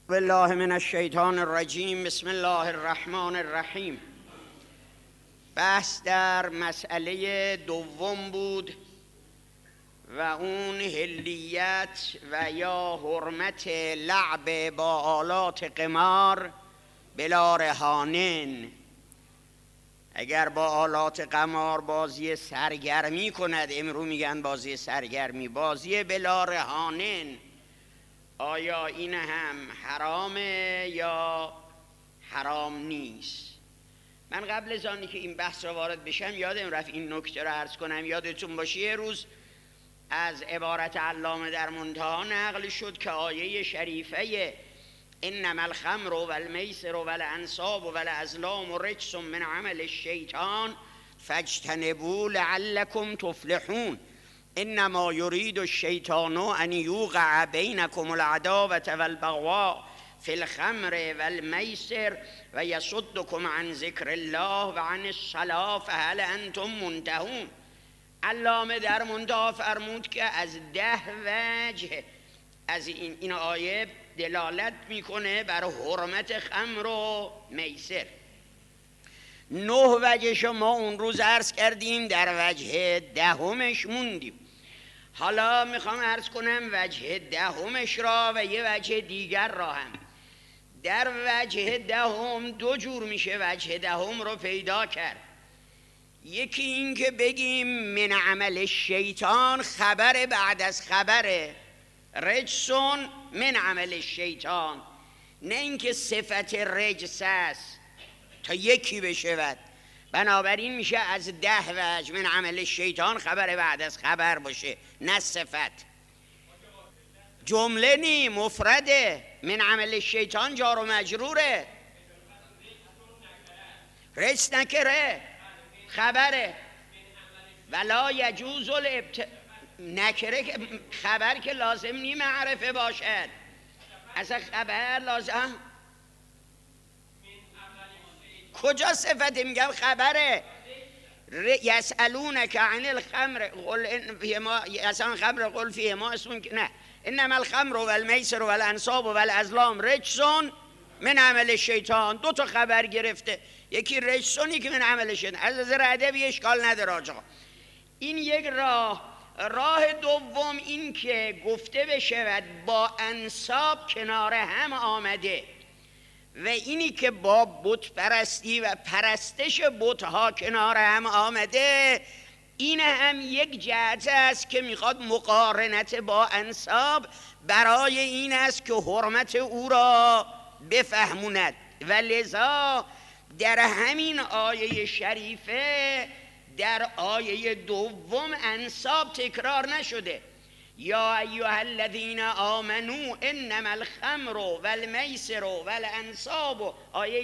بالله من الشیطان الرجیم. بسم الله الرحمن الرحیم. بحث در مسئله دوم بود و اون حلیت و یا حرمت لعب با آلات قمار بلا رهانن. اگر با آلات قمار بازی سرگرمی کند، امرو میگن بازی سرگرمی، بازی بلا رهانن، آیا این هم حرامه یا حرام نیست؟ من قبل از آنی که این بحث را وارد بشم یادم رفت این نکته را عرض کنم. یادتون باشه یه روز از عبارت علامه در منتهی نقل شد که آیه شریفه انما الخمر والمیسر والانصاب والازلام رجس من عمل الشیطان فاجتنبوه لعلکم تفلحون. انما یرید الشیطان ان یوقع بینکم العداوة والبغضاء فی الخمر والمیسر و یصدکم عن ذکر الله و عن الصلاة فهل انتم منتهون. علامه در منتهی فرمود که از 10 وجه از این آیه دلالت میکنه بر حرمت خمر و میسر. 9 وجهش ما اون روز عرض کردیم، در وجه 10مش موندیم. حالا میخوام عرض کنم وجه 10مش را و یه وجه دیگر را هم. در وجه 10 دو جور میشه وجه 10 رو پیدا کرد. یکی این که بگیم من عمل شیطان، خبر بعد از خبره، رجسون من عمل شیطان، نه اینکه صفت رجس است تا یکی بشود. بنابراین میشه از 10 وجه من عمل شیطان خبر بعد از خبر باشه، نه صفت. جمله نی، مفرده. من عمل شیطان جار و مجروره، رجس نکره، خبره. ولا یجوز نکره که خبر که لازم نی معرفه باشد، اصلا خبر لازم کجا صفته؟ میگم خبره. یسألونک عن الخمر قل فیهما یسألون خمر قل فیهما اسم نه انما الخمر والمیسر والانصاب والازلام رجسون من عمل شیطان. 2 تا خبر گرفته، یکی رجسونی که من عمل شیطان، از نظر ادبی اشکال نداره آقا. این یک راه دوم این که گفته بشود با انصاب کنار هم آمده و اینی که با بت پرستی و پرستش بت‌ها کنار هم آمده، این هم یک جهت است که میخواد مقارنت با انصاب برای این است که حرمت او را بفهموند. و لذا در همین آیه شریفه در آیه 2 انصاب تکرار نشده. یا ایها الذین آمنو انما الخمر والمیسر والانصاب، آیه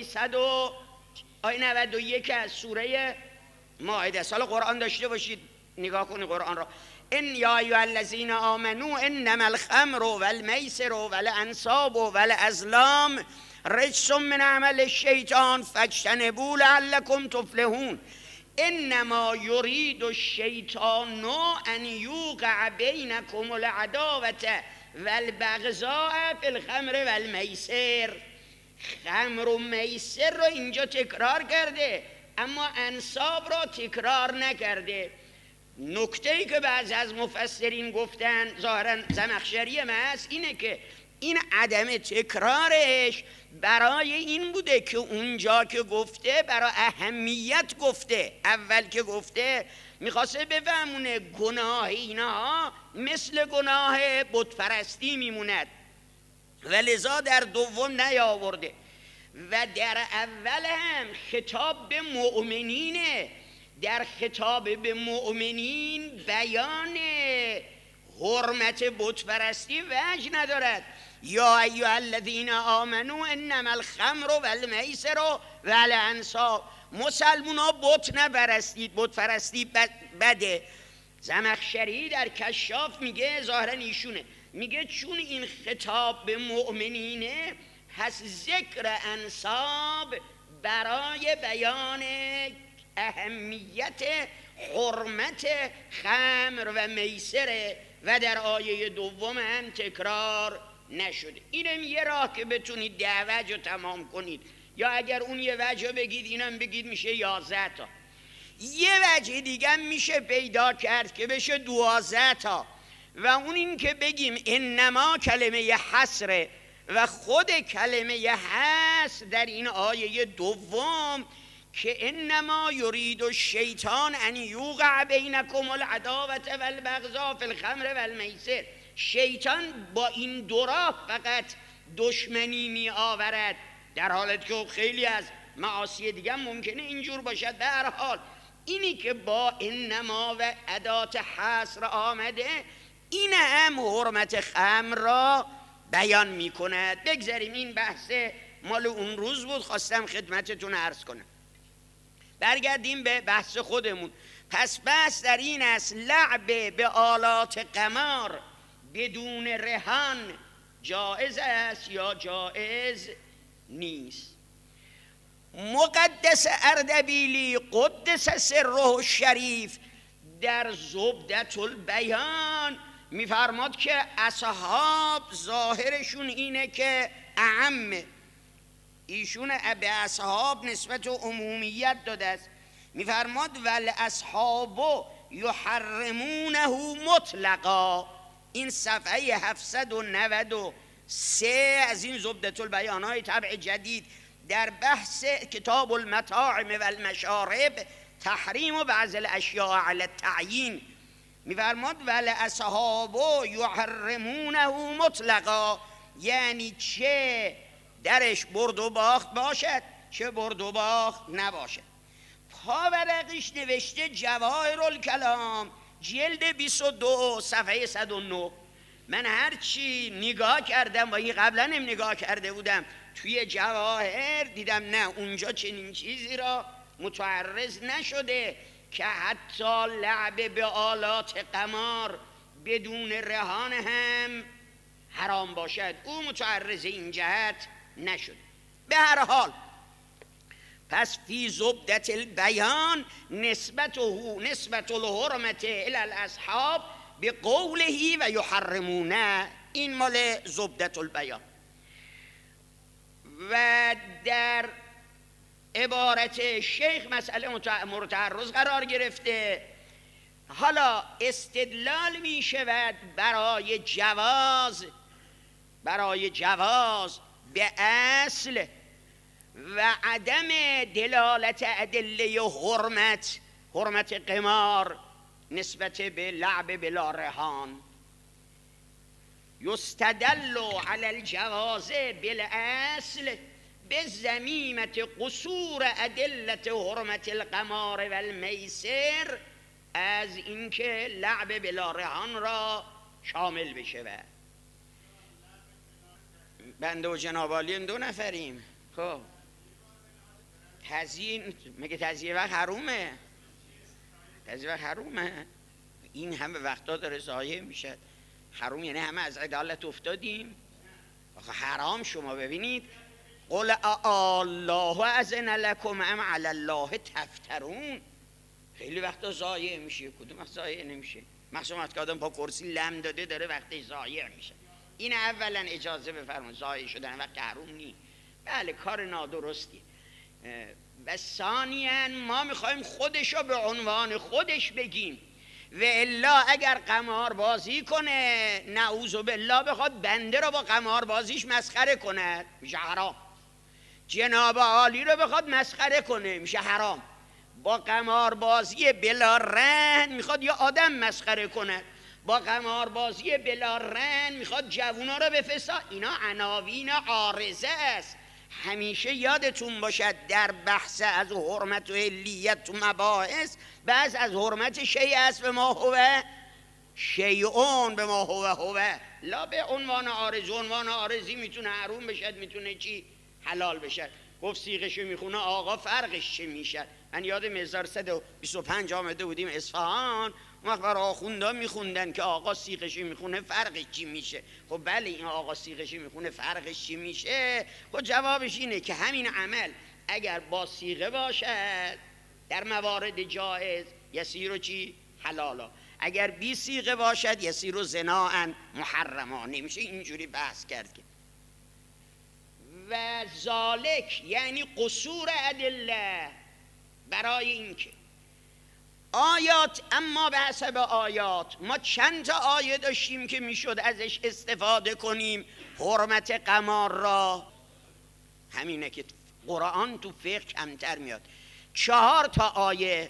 91 از سوره مائده. سال قرآن داشته باشید، نگاه کنید قرآن را. ان یا ایها الذین آمنو انما الخمر والمیسر والانصاب والازلام رجس من عمل الشیطان فاجتنبوه لعلکم تفلحون. انما یرید الشیطان ان یوقع بینکم العداوة والبغضاء فی الخمر والمیسر. خمر و میسر رو اینجا تکرار کرده اما انصاب را تکرار نکرده. نکته‌ای که بعضی از مفسرین گفتن، ظاهرا زمخشری محض، اینه که این عدم تکرارش برای این بوده که اونجا که گفته برای اهمیت گفته. اول که گفته میخواسته بفهمونه گناه اینها مثل گناه بت پرستی میموند و لذا در دوم نیاورده. و در اول هم خطاب به مؤمنینه، در خطاب به مؤمنین بیان حرمت بت پرستی وجه ندارد. یا ایها الذین آمنو انما الخمر والمیسر والانصاب. مسلمونا بت نپرستید، بت پرستی بده. زمخشری در کشاف میگه، ظاهرا ایشونه میگه چون این خطاب به مؤمنینه، پس ذکر انصاب برای بیان اهمیت حرمت خمر و میسره و در آیه 2 هم تکرار نشده. اینم یه راه که بتونید 10 وجه رو تمام کنید، یا اگر اون یه وجه رو بگید اینم بگید میشه 11 تا. یه وجه دیگه میشه پیدا کرد که بشه 12 تا، و اون این که بگیم انما کلمه حصره و خود کلمه حصر در این آیه دوم که انما یرید الشیطان ان یوقع بینکم العداوة والبغضاء فی الخمر والمیسر. شیطان با این دو راه فقط دشمنی می آورد، در حالت که خیلی از معاصی دیگه ممکنه اینجور باشد. به هر حال اینی که با انما و ادات حصر آمده این هم حرمت خمر را بیان می کند. بگذاریم، این بحث مال اون روز بود، خواستم خدمتتون عرض کنم. برگردیم به بحث خودمون. پس بحث در این است لعب به آلات قمار بدون رهان جائز است یا جائز نیست. مقدس اردبیلی قدس سره الشریف در زبدة البیان میفرماد که اصحاب ظاهرشون اینه که اعم، ایشون به اصحاب نسبت و عمومیت داده است. میفرماد ول اصحاب یحرمونه مطلقا. این صفحه 793 از این زبدة البیان های طبع جدید در بحث کتاب المطاعم و المشارب تحریم و بعض الاشیاء علی التعیین میفرماد ول اصحاب یحرمونه مطلقا، یعنی چه درش برد و باخت باشد چه برد و باخت نباشد. پاورقیش نوشته جواهر الکلام جلد 22 صفحه 109. من هرچی نگاه کردم و این قبلا هم نگاه کرده بودم توی جواهر دیدم نه اونجا چنین چیزی را متعرض نشده که حتی لعب به آلات قمار بدون رهان هم حرام باشد، او متعرض این جهت نشد. به هر حال پس فی زبدة البیان نسبت الحرمت الی الاصحاب به قوله و یحرمونه، این مال زبدة البیان. و در عبارت شیخ مسئله مورد تعرض قرار گرفته. حالا استدلال می شود برای جواز به اصل و عدم دلالت ادله حرمت قمار نسبت به لعب بلا رهان. یستدل علی الجواز بالاصل بزمیمت قصور ادلت حرمت القمار و المیسر، از اینکه لعب بلا رهان را شامل بشه. بنده و جناب عالی 2 نفریم. خب تزیین مگه تزیین وقت حرومه؟ تزیین وقت حرومه؟ این همه وقتا داره ضایع میشه. حروم یعنی همه از عدالت افتادیم. آخه حرام شما ببینید قل الله اذن لکم ام علی الله تفترون، خیلی وقتا ضایع میشه. کدوم وقت ضایع نمیشه؟ مخصوصا وقتی آدم با کرسی لم داده داره وقتی ضایع میشه. این اولا اجازه بفرمایید، ضایع شدن وقت حروم نی، بله کار نادرستی. و ثانیاً ما میخوایم خودشو به عنوان خودش بگیم، و الا اگر قمار بازی کنه نعوذ بالله بخواد بنده رو با قمار بازیش مسخره کنه میشه حرام. جناب عالی رو بخواد مسخره کنه میشه حرام. با قمار بازی بلا رهن میخواد یا آدم مسخره کنه، با قمار بازی بلا رهن میخواد جوونا رو بفساد. اینا عناوین عارضه است. همیشه یادتون باشد در بحث از حرمت و علیت تو مباحث بعض از حرمت شیء است به ما هو شیئون به ما هو لا به عنوان عارض. عنوان عارضی میتونه حروم بشد، میتونه چی حلال بشد. گفت سیغشو میخونه آقا فرقش چی میشد. من یادم 1325 آمده بودیم اصفهان، اون وقت برای آخوندا میخوندن که آقا سیغشی میخونه فرقش چی میشه. خب بله این آقا سیغشی میخونه فرقش چی میشه؟ خب جوابش اینه که همین عمل اگر با سیغه باشد در موارد جائز یسیر و چی حلالا، اگر 20 صیغه باشد یسیر زناء محرما، نمیشه اینجوری بحث کرد که. و ذالک یعنی قصور ادله، برای اینکه آیات، اما به حسب آیات ما چند تا آیه داشتیم که میشد ازش استفاده کنیم حرمت قمار را. همینه که قرآن تو فقه کمتر میاد. 4 تا آیه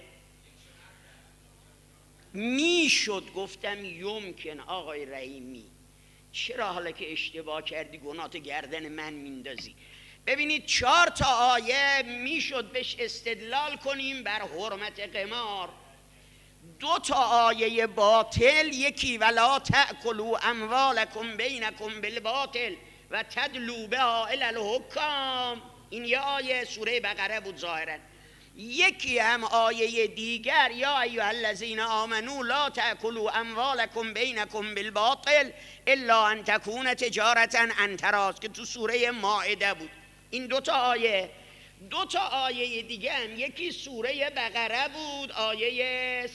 میشد، گفتم یمکن آقای رحیمی چرا حالا که اشتباه کردی گناهت گردن من میندازی؟ ببینید 4 تا آیه میشد بهش استدلال کنیم بر حرمت قمار. 2 تا آیه باطل، یکی ولا تأکلوا اموالکم بینکم بالباطل و تدلوا بها الی الحکام، این یه آیه سوره بقره بود ظاهرا. یکی هم آیه دیگر یا ایها الذین آمنوا لا تأکلوا اموالکم بینکم بالباطل الا ان تکون تجارة عن تراض که تو سوره مائده بود. این 2 تا آیه. 2 تا آیه دیگه هم، یکی سوره بقره بود آیه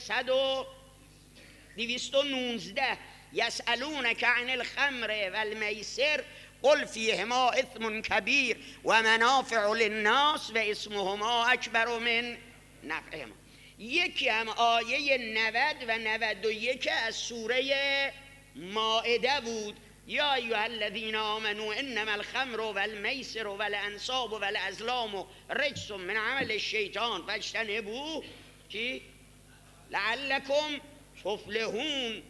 219 یسألونک عن الخمر والمیسر قل فیهما اثم کبیر و منافع للناس و اسمهما اکبر من نفعهما. یکی هم آیه 90 و 91 از سوره مائده بود یا ایها الذین آمنوا انما الخمر والمیسر والانصاب والازلام رجس من عمل الشیطان فاجتنبوه لعلکم تفلحون.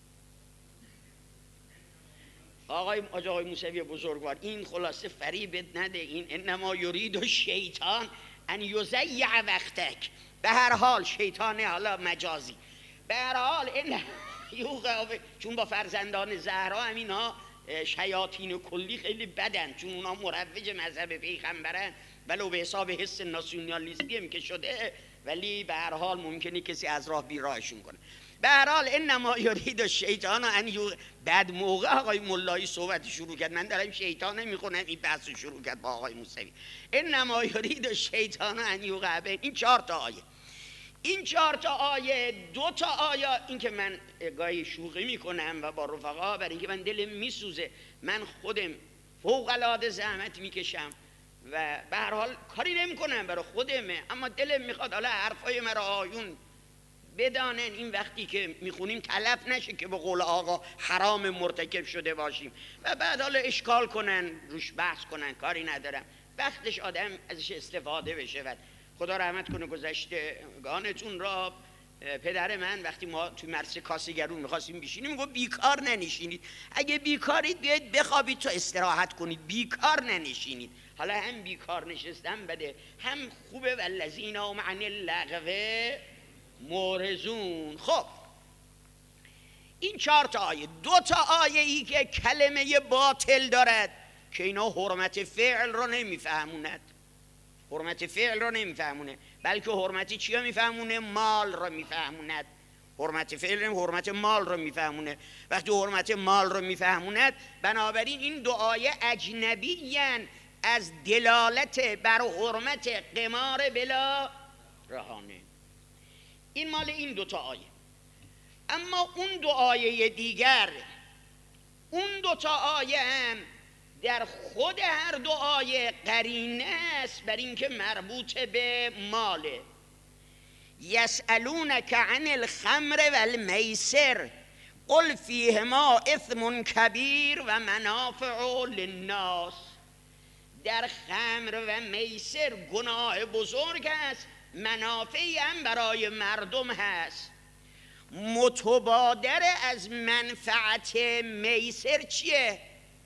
آقای موسوی بزرگوار، این خلاصه فریبت نده، این انما یرید الشیطان ان یضیع وقتک. به هر حال شیطانه، حالا مجازی، به هر حال این چون با فرزندان زهرا همینا شیاطین و کلی خیلی بدن، چون اونا مروج مذهب پیغمبرن، ولو به حساب حس ناسیونالیستی هم که شده، ولی به هر حال ممکنه کسی از راه بیراهشون کنه. به هر حال انما یرید الشیطان ان بعد موقع آقای مولایی صحبت شروع کرد، من دارم شیطان میخونم، این بحث شروع کرد با آقای موسوی. انما یرید الشیطان ان یوقع بین. این 4 تا آیه. این 4 تا آیه، 2 تا آیه، این که من گاهی شوخی میکنم و با رفقا برای اینکه من دلم میسوزه، من خودم فوق العاده زحمت میکشم و به هر حال کاری نمیکنم برای خودمه، اما دلم میخواد حالا حرفای مرا آیون بدانن، این وقتی که میخونیم تلف نشه که به قول آقا حرام مرتکب شده باشیم و بعد حالا اشکال کنن روش بحث کنن، کاری ندارم، وقتش آدم ازش استفاده بشه. و خدا رحمت کنه گذشتگانتون را، پدر من وقتی ما تو مرسه کاسگرون میخواستیم بشینیم میگفت بیکار ننشینید، اگه بیکارید بیاید بخوابید تا استراحت کنید، بیکار ننشینید. حالا هم بیکار نشستن بده، هم خوبه والذین هم عن اللغو معرضون. خب این 4 تا آیه. 2 تا آیه ای که کلمه باطل دارد که اینا حرمت فعل رو نمیفهموند، حرمت فعل رو نمیفهمونه، بلکه حرمت چی رو میفهمونه؟ مال رو میفهموند. حرمت فعل حرمت مال رو میفهمونه. وقتی حرمت مال رو میفهموند، بنابراین این 2 آیه اجنبیان از دلالت بر حرمت قمار بلا رهانه. این مال این 2 تا آیه. اما اون 2 آیه دیگر، اون 2 تا آیه هم در خود هر 2 آیه قرینه است بر اینکه مربوط به ماله. یسألونک عن الخمر والمیسر قل فیهما اثم کبیر و منافع للناس. در خمر و میسر گناه بزرگ است، منافعی هم برای مردم هست. متبادر از منفعت میسر چیه؟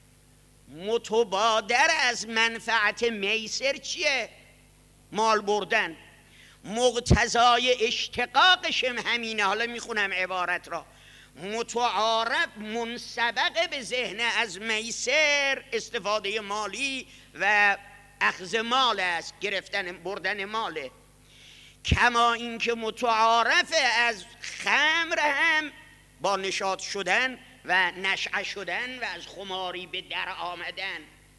متبادر از منفعت میسر چیه؟ مال بردن. مقتضای اشتقاقش همینه. حالا میخونم عبارت را. متعارف منسبق به ذهن از میسر استفاده مالی و اخذ مال است، گرفتن بردن ماله. کما اینکه متعارف از خمر هم با نشاط شدن و نشعه شدن و از خماری به در آمدن.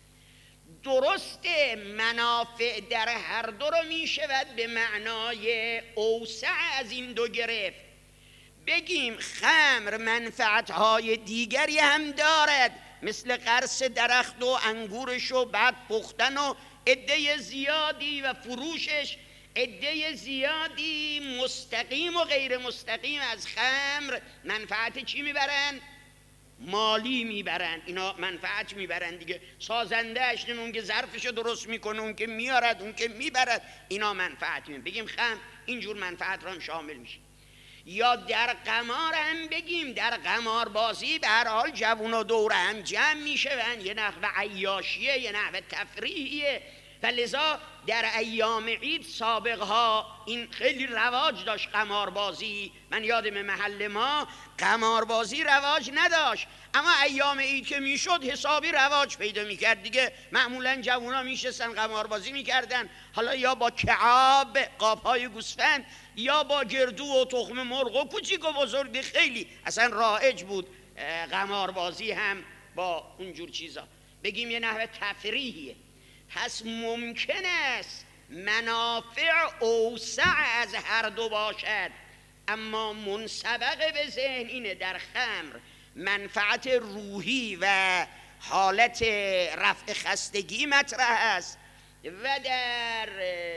درسته منافع در هر 2 رو می شود به معنای اوسع از این 2 گرفت. بگیم خمر منفعتهای دیگری هم دارد، مثل قرص درخت و انگورش و بعد پختن و عده زیادی و فروشش. عده زیادی مستقیم و غیر مستقیم از خمر منفعت چی میبرن؟ مالی میبرن. اینا منفعت میبرن دیگه. سازندهش، اون که ظرفشو درست میکنه، اون که میارد، اون که میبرد، اینا منفعت میبرن. بگیم خمر اینجور منفعت را هم شامل میشه. یا در قمار هم بگیم، در قمار بازی به هر حال جوونا دور هم جمع میشون، یه نحو عیاشیه، یه نحو تفریحیه. فلذا در ایام عید سابقها این خیلی رواج داشت قماربازی. من یادم محل ما قماربازی رواج نداشت، اما ایام عید که میشد حسابی رواج پیدا میکرد دیگه. معمولا جوونا میشستن قماربازی میکردن، حالا یا با کعاب، قابهای گوسفند، یا با گردو و تخم مرغ و کوچیک و بزرگ. خیلی اصلا رایج بود قماربازی هم با اونجور چیزا. بگیم یه نحو تفریحیه. پس ممکن است منافع اوسع از هر دو باشد، اما منسبق به ذهن اینه در خمر منفعت روحی و حالت رفع خستگی مطرح است و در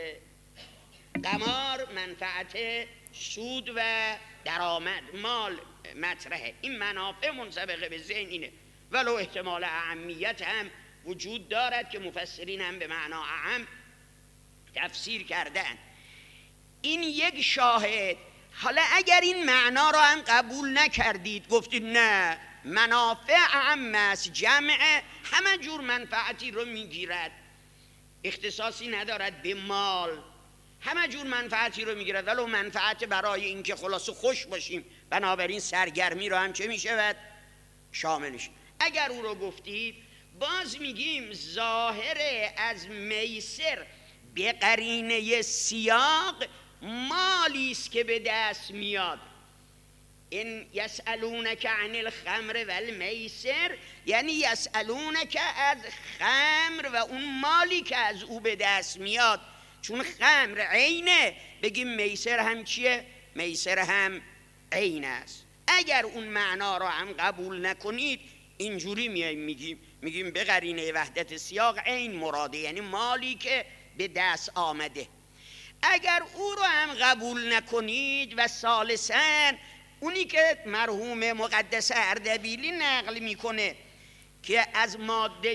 قمار منفعت سود و درآمد مال مطرحه. این منافع منسبق به ذهن اینه، ولو احتمال اهمیت هم وجود دارد که مفسرین هم به معنا اعم تفسیر کردن. این یک شاهد. حالا اگر این معنا را هم قبول نکردید، گفتید نه منافع اعم است، جمع همه جور منفعتی رو میگیرد، اختصاصی ندارد به مال، همه جور منفعتی رو میگیرد، ولو منفعت برای اینکه خلاص خوش باشیم، بنابراین سرگرمی رو هم چه میشود؟ شاملش. اگر او رو گفتید، باز میگیم ظاهر از میسر به قرینه سیاق مالی است که به دست میاد. این یسألونک عن الخمر و المیسر، یعنی یسألونک از خمر و اون مالی که از او به دست میاد. چون خمر عینه، بگیم میسر هم چیه؟ میسر هم عین است. اگر اون معنا را هم قبول نکنید، اینجوری میگیم به قرینه وحدت سیاق عین مراده، یعنی مالی که به دست آمده. اگر او رو هم قبول نکنید و ثالثاً اونی که مرحوم مقدس اردبیلی نقل میکنه که از ماده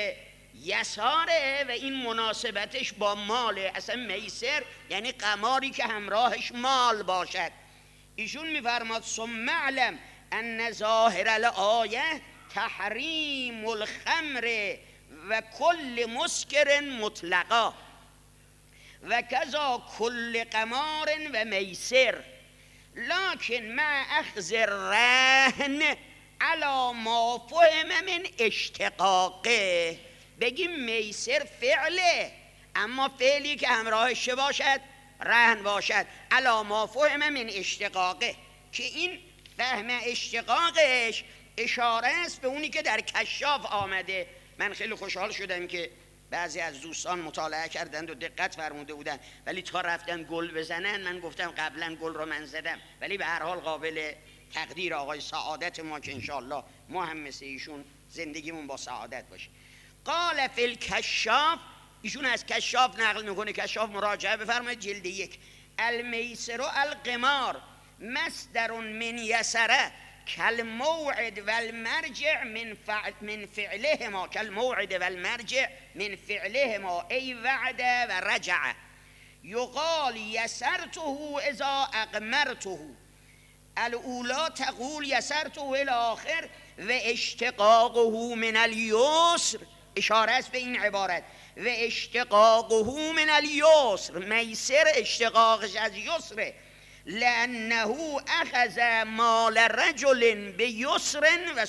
یساره و این مناسبتش با ماله، اصلا میسر یعنی قماری که همراهش مال باشد. ایشون میفرماد ثم اعلم ان ظاهر الآیه تحریم الخمر و کل مسکر مطلقا و کذا کل قمار و میسر، لكن مع اخذ الرهن على ما فهم من اشتقاقه. بگیم میسر فعله، اما فعلی که همراهش باشد؟ رهن باشد. على ما فهم من اشتقاقه، که این فهم اشتقاقش اشاره است به اونی که در کشاف آمده. من خیلی خوشحال شدم که بعضی از دوستان مطالعه کردند و دقت فرموده بودند، ولی تا رفتن گل بزنن، من گفتم قبلا گل رو من زدم، ولی به هر حال قابل تقدیر آقای سعادت ما که انشاءالله ما هم مثل ایشون زندگیمون با سعادت باشه. قال فی الکشاف، ایشون از کشاف نقل میکنه، کشاف مراجعه بفرمایید جلد 1. المیسر و القمار مصدر من یسره کالموعد والمرجع من فعلهما، کالموعد والمرجع من فعلهما ای وعد و رجع. یقال یسرته اذا اقمرته، الاولا تقول یسرته الاخر و اشتقاقه من الیسر، اشاره است به این عبارت، و اشتقاقه من الیسر، میسر اشتقاقش از یسره، لأنه اخذ مال رجل بیسر و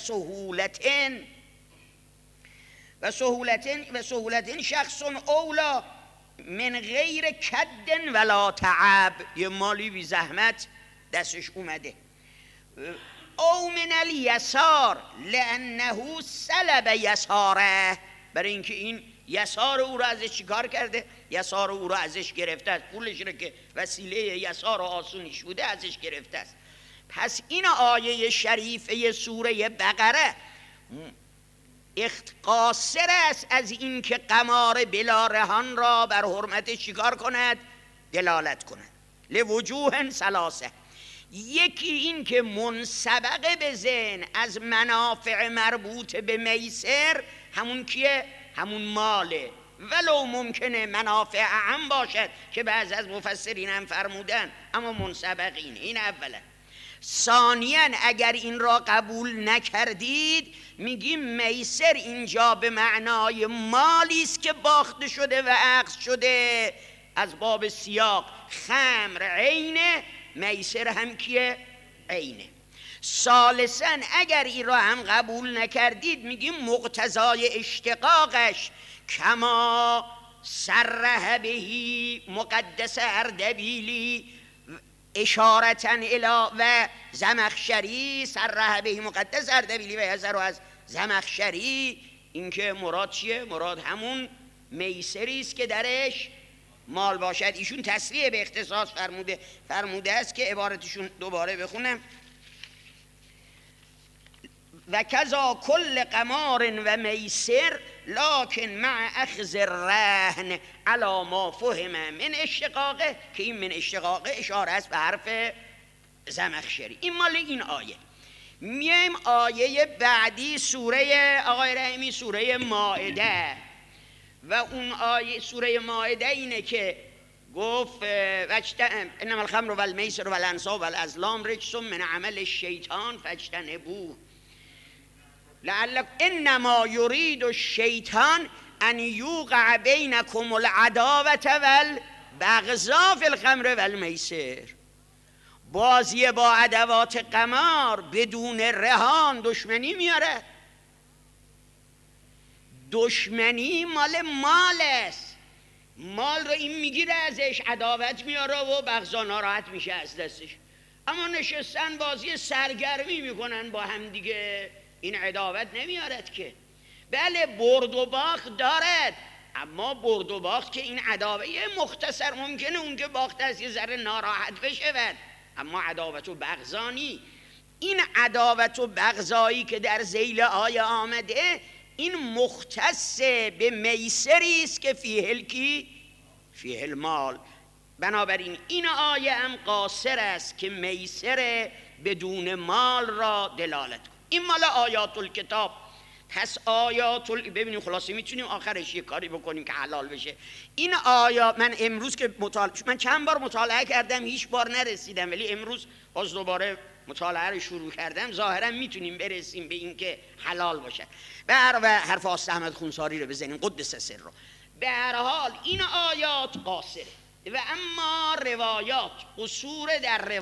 سهولت شخص اولا من غیر کد ولا تعب، یه مالی بی زحمت دستش اومده. او من الیسار لأنه سلب یساره، برای اینکه این یسار او را ازش چیکار کرده؟ یسار او را ازش گرفته است، پولش را که وسیله یسار و آسونیش بوده ازش گرفته است. پس این آیه شریفه سوره بقره قاصر است از این که قمار بلا رهان را بر حرمت چیکار کند؟ دلالت کند. لوجوه ثلاثه، یکی این که منسبق به ذهن از منافع مربوط به میسر همون کیه؟ همون ماله، ولو ممکنه منافع اعم باشد که بعض از مفسرین هم فرمودن، اما منسبقین. این اولا. ثانیاً اگر این را قبول نکردید میگیم میسر اینجا به معنای مالی است که باخته شده و عقد شده، از باب سیاق خمر عینه، میسر هم کیه؟ عینه. ثالثاً اگر این را هم قبول نکردید میگیم مقتضای اشتقاقش کما صرح بهی مقدس اردبیلی اشارتن الی و زمخشری، صرح بهی مقدس اردبیلی و یزر از زمخشری، اینکه مراد چیه؟ مراد همون میسری است که درش مال باشد. ایشون تصریح به اختصاص فرموده است که عبارتشون دوباره بخونم: و کذا کل قمار و میسر لکن مع اخذ الرهن علی ما فهم من اشتقاقه، که این من اشتقاقه اشاره است به حرف زمخشری. این مال این آیه. میایم آیه بعدی سوره آقای رحیمی، سوره مائده، و اون آیه سوره مائده اینه که گفت انما الخمر و المیسر و الانصاب و الازلام رجس من عمل الشیطان فاجتنبوه لعلکم انما یرید الشیطان ان یوقع بینکم العداوة والبغضاء فی الخمر والمیسر. بازی با ادوات قمار بدون رهان دشمنی میاره. دشمنی مال مال است، مال رو این میگیره ازش، عداوت میاره و بغضا، ناراحت میشه از دستش. اما نشستن بازی سرگرمی میکنن با هم دیگه، این عداوت نمیارد که. بله برد و باخت دارد، اما برد و باخت که این عداوت مختصر ممکنه اون که باخت از یه ذره ناراحت بشود، اما عداوت و بغضانی. این عداوت و بغضایی که در ذیل آیه آمده این مختص به میسری است که فیه المال. بنابراین این آیه هم قاصر است که میسر بدون مال را دلالت کن. این مال آیات الکتاب. پس ببینیم خلاصه میتونیم آخرش یه کاری بکنیم که حلال بشه. این آیات من امروز که من چند بار مطالعه کردم هیچ بار نرسیدم، ولی امروز باز دوباره مطالعه رو شروع کردم، ظاهرا میتونیم برسیم به این که حلال باشه. به هر حرف آست احمد خونساری رو بزنیم قدس سر رو. به هر حال این آیات قاصره و اما روایات، قصور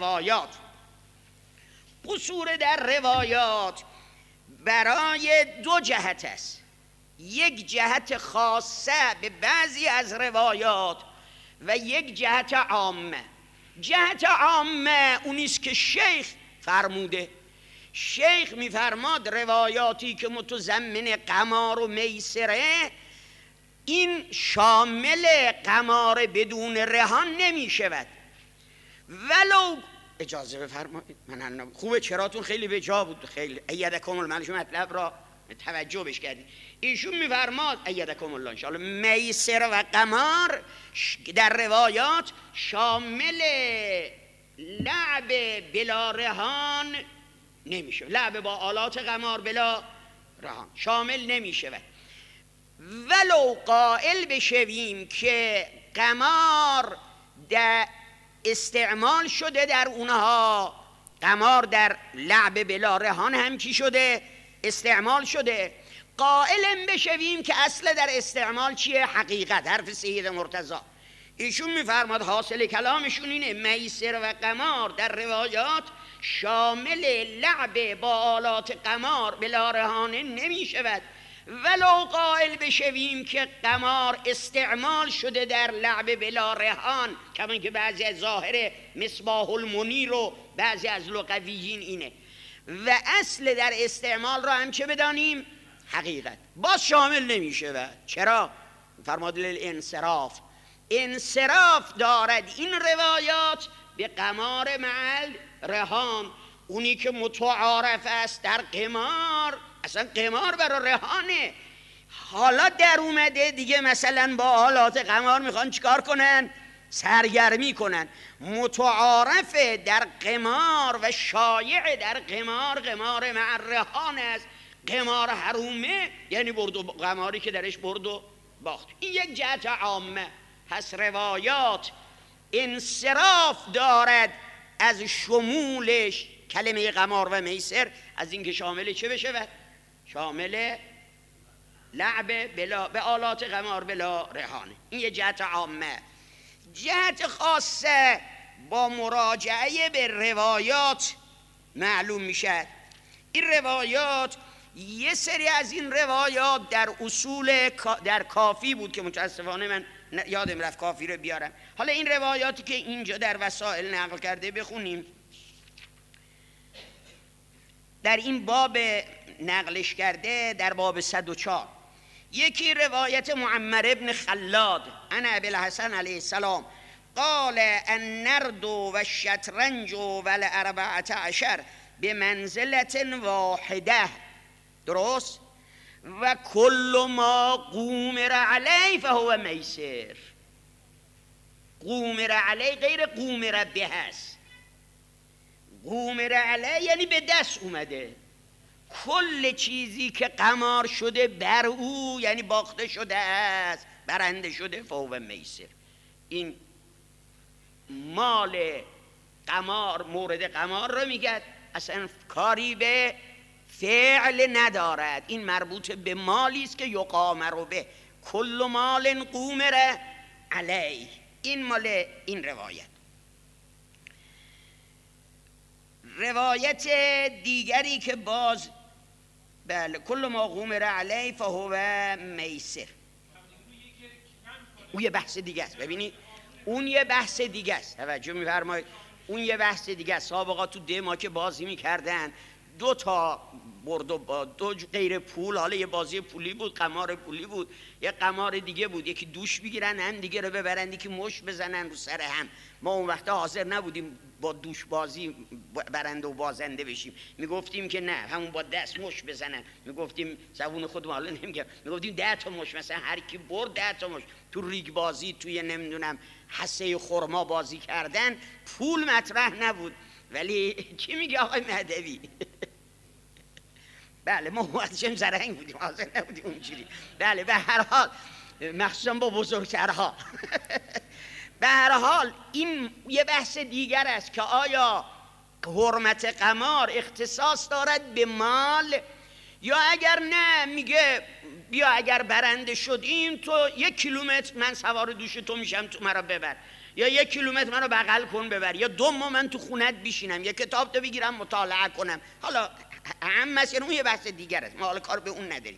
در روایات برای دو جهت است. یک جهت خاصه به بعضی از روایات و یک جهت عامه. جهت عامه اونیست که شیخ فرموده. شیخ میفرماد روایاتی که متضمن قمار و میسره این شامل قمار بدون رهان نمی شود. ولو اجازه بفرمایید، من خوبه چراتون خیلی به جا بود، خیلی ایدکم الله، من شما مطلب را توجه بش کردید. ایشون میفرماد ایدکم الله انشاءالله میسر و قمار در روایات شامل لعب بلا رهان نمیشه، لعب با آلات قمار بلا رهان شامل نمیشه. ولو قائل بشویم که قمار در استعمال شده در اونها، قمار در لعب بلا رهان هم چی شده؟ استعمال شده. قائل بشویم که اصل در استعمال چیه؟ حقیقت. حرف سید مرتضی ایشون میفرماد حاصل کلامشون اینه میسر و قمار در روایات شامل لعب با آلات قمار بلا رهانه نمی شود. ولو قائل بشویم که قمار استعمال شده در لعب بلا رهان، کمان که بعضی از ظاهر مصباح المنیر و بعضی از لغویین اینه، و اصل در استعمال را هم چه بدانیم؟ حقیقت. باز شامل نمی شود. چرا؟ فرماد الانصراف، انصراف دارد این روایات به قمار معل رهان. اونی که متعارف است در قمار، اصلا قمار برای رهانه. حالا در اومده دیگه مثلا با آلات قمار میخوان چیکار کنن؟ سرگرمی کنن. متعارف در قمار و شایع در قمار مع الرهان است. قمار حرومه یعنی برد و قماری که درش برد و باخت. این یک جهت عامه. پس روایات انصراف دارد از شمولش کلمه قمار و میسر، از اینکه شامل چه بشه؟ شامل لعب به آلات قمار بلا رهانه. این یه جهت عامه. جهت خاصه با مراجعه به روایات معلوم میشه. این روایات، یه سری از این روایات در اصول در کافی بود که متاسفانه من یادم رفت کافی رو بیارم. حالا این روایاتی که اینجا در وسائل نقل کرده بخونیم. در این باب نقلش کرده در باب 104. یکی روایت معمر ابن خلاد عن ابی الحسن علیه السلام قال النرد و الشطرنج و الاربعة عشر بمنزلة واحده، درست؟ و کل ما قومر علیه فهو میسر. قومر علیه غیر قومر به هست. قومر علیه یعنی به دست اومده. کل چیزی که قمار شده بر او یعنی باخته شده است، برنده شده، فهو میسر. این مال قمار، مورد قمار رو میگه، اصلا کاری به فعل ندارد. این مربوط به مالی است که یقامر به. کل مال قومر علیه. این مال این روایت. روایت دیگری که باز بله کل ما قومر علیه فهو میسر، اون یه بحث دیگه است. ببینید اون یه بحث دیگه است، توجه می‌فرمایید. اون یه بحث دیگه است. سابقا تو ده ما که بازی می‌کردن، دو تا برد و با دو غیر پول، حالا یه بازی پولی بود، قمار پولی بود، یه قمار دیگه بود، یکی دوش بگیرن هم دیگه رو ببرن، که مش بزنن رو سر هم. ما اون وقتا حاضر نبودیم با دوش بازی برنده و بازنده بشیم، میگفتیم که نه، همون با دست مش بزنن. میگفتیم زبون خودمون حالا نمیگم، میگفتیم 10 تا مش، مثلا هر کی برد 10 تا مش. تو ریگ بازی، توی نمیدونم حسه خرما بازی کردن، پول مطرح نبود. ولی کی میگه آقای مهدوی؟ بله ما وقتی چه زرنگ بودیم، حاضر نبودیم اونجوری. بله به هر حال مخصوصا با بزرگترها. به هر حال این یه بحث دیگر است که آیا حرمت قمار اختصاص دارد به مال، یا اگر نه میگه بیا اگر برنده شدیم تو 1 کیلومتر من سوار دوش تو میشم، تو مرا ببر، یا 1 کیلومتر منو بغل کن ببر، یا 2 ماه من تو خونت بیشینم، یا کتاب تو بگیرم مطالعه کنم. حالا هم مثلا اون یه بحث دیگر است، ما حالا کار به اون نداریم.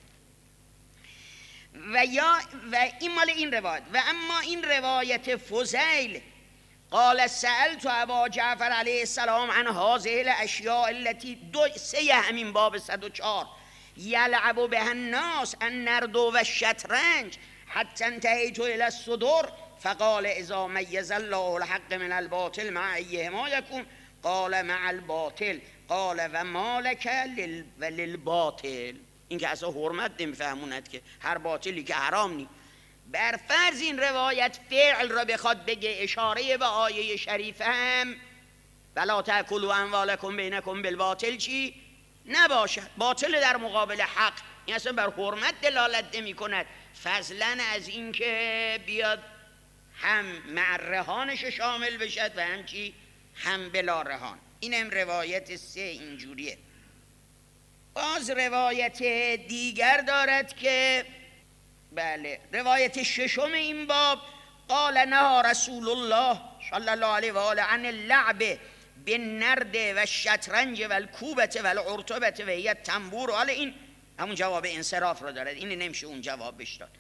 و این مال این روایت. و اما این روایت فضیل قال سألت ابا جعفر علیه السلام عن هذه الاشیاء التي 3 همین باب 104 یلعب بها الناس النرد و الشطرنج حتی انتهیت الى الصدور فقال اذا میز الله الحق من الباطل مع ایهما یکون قال مع الباطل قال و مالک للباطل. این که اصلا حرمت نمیفهموند که هر باطلی که حرام نی. بر فرض این روایت فعل را بخواد بگه، اشاره به آیه شریفه هم ولا تأکلوا اموالکم بینکم بالباطل چی نباشد، باطل در مقابل حق. این اصلا بر حرمت دلالت نمی کند، فضلا از این که بیاد هم مع رهانش شامل بشد و هم چی هم بلا رهان. اینم روایت 3 اینجوریه. باز روایت دیگر دارد که بله روایت 6 این باب قال نهى رسول الله صلی الله علیه و آله عن اللعب بالنرد و الشطرنج و الکوبه و العرطبه و هی التنبور. حالا این همون جواب انصراف رو دارد، این نمیشه اون جواب بش داد.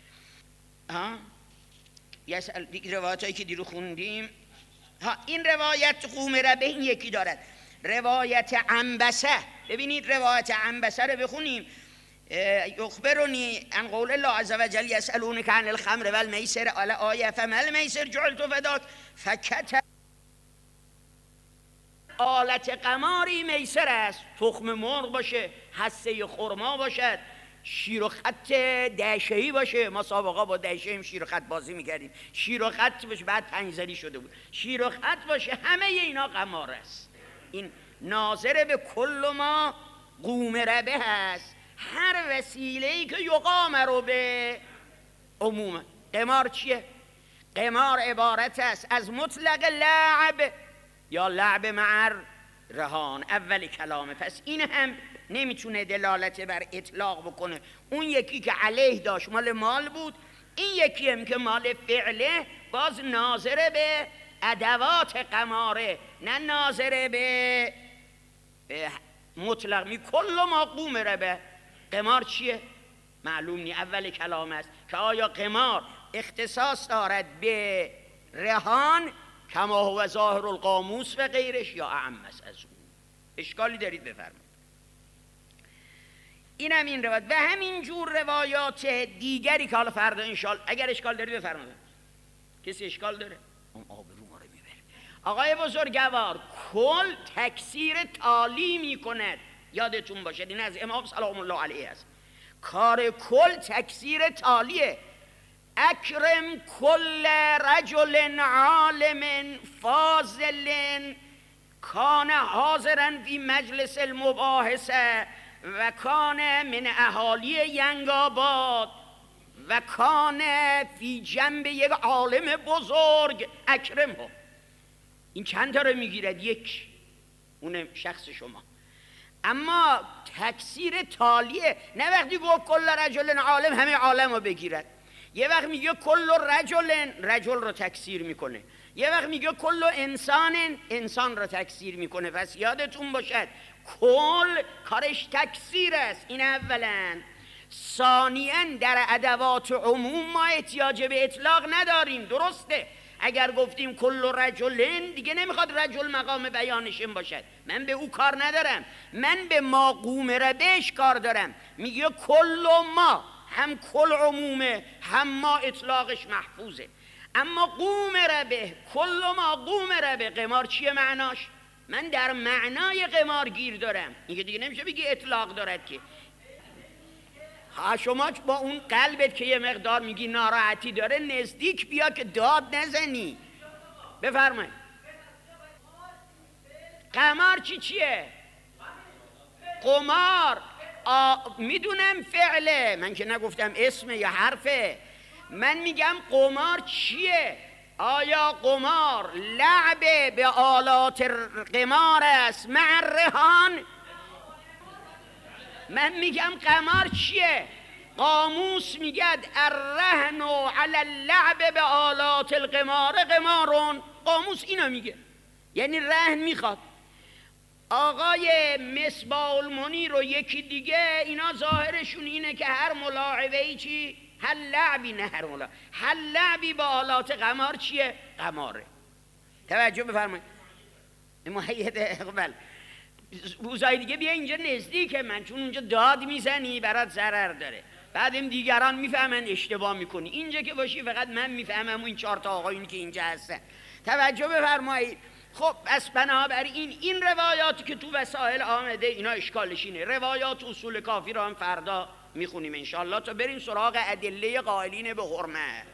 روایت هایی که دیرو خوندیم. این روایت قومره به این یکی دارد. روایت عنبسه، ببینید روایت عنبسه رو بخونیم. یخبرنی عن قول الله عز وجل یسألونک عن الخمر والمیسر آیه فما المیسر جعلت فداک فکتب آلت قماری میسر است، تخم مرغ باشه، حصه خرما باشد، شیر و خط دهشه‌ای باشه. ما سابقا با دهشه‌ایم شیر و خط بازی میکردیم، شیر و خط باشه، بعد پنجزلی شده بود، شیر و خط باشه، همه اینا قمار است. این ناظر به کل ما قوم ربه هست، هر وسیله‌ای که یقام رو به عموم. قمار چیه؟ قمار عبارت است از مطلق لعب یا لعب مع رهان، اول کلامه. پس این هم نمیتونه دلالت بر اطلاق بکنه. اون یکی که علیه داشت مال مال بود، این یکی هم که مال فعله باز ناظر به ادوات قماره، نه ناظر به مطلق. می کل ما قوم ربه. قمار چیه؟ معلوم نی، اول کلام است که آیا قمار اختصاص دارد به رهان کما هو ظاهر القاموس و غیرش یا اعم است از اون؟ اشکالی دارید بفرمایید. اینم این روایت و همین جور روایات دیگری که حالا فردا انشالله اگر اشکال دارید بفرمایید. کسی اشکال داره؟ اون آبرو ما رو میبره. آقای بزرگوار کل تکثیر تالی میکند، یادتون باشد این از امام سلام الله علیه است. کار کل تکثیر تالیه. اکرم کل رجل عالم فاضل کان حاضرا فی مجلس المباحثه و کان من اهالی ینگاباد و کان فی جنب یک عالم بزرگ اکرم ها. این چند تا رو میگیرد؟ یک، اون شخص شما. اما تکثیر تالیه، نه وقتی گفت کل رجل عالم همه عالم رو بگیرد. یه وقت میگه کل رجل، رجل رو تکثیر میکنه. یه وقت میگه کل انسان، انسان رو تکثیر میکنه. پس یادتون باشد کل کارش تکثیر است. این اولا. ثانیاً در ادوات عموم ما احتیاج به اطلاق نداریم. درسته اگر گفتیم کل رجلن دیگه نمیخواد رجل مقام بیانشم باشد، من به او کار ندارم، من به ما قوم ربش کار دارم. میگه کل ما، هم کل عمومه هم ما اطلاقش محفوظه. اما قوم ربه، کل ما قوم ربه، قمار چیه معناش؟ من در معنای قمار گیر دارم. میگه دیگه نمیشه بگی اطلاق دارد که. ها شما با اون قلبت که یه مقدار میگی ناراحتی داره نزدیک بیا که داد نزنی. بفرمایید. قمار چیه؟ قمار. میدونم فعله، من که نگفتم اسمه یا حرفه. من میگم قمار چیه؟ آیا قمار لعب به آلات قمار است مع الرهان؟ من میگم قمار چیه؟ قاموس میگد الرهن علی اللعب به آلات القمار قمارون. قاموس اینو میگه، یعنی رهن میخواد. آقای مصباح المنیر و یکی دیگه اینا ظاهرشون اینه که هر ملاعبه‌ای چی؟ هر لعبی، نه هر ملاعبه، هر لعبی با آلات قمار چیه؟ قماره. توجه بفرمایید. محیط اقبل روزای دیگه بیا اینجا نزدیک من، چون اونجا داد میزنی برات ضرر داره، بعد این دیگران میفهمن اشتباه میکنی. اینجا که باشی فقط من میفهمم و این 4 تا آقایونی که اینجا هستن. توجه بفرمایید. خب پس بنابراین این روایاتی که تو وسائل آمده اینا اشکالش اینه. روایات اصول کافی رو هم فردا میخونیم انشاءالله تا بریم سراغ ادله قائلین به حرمت.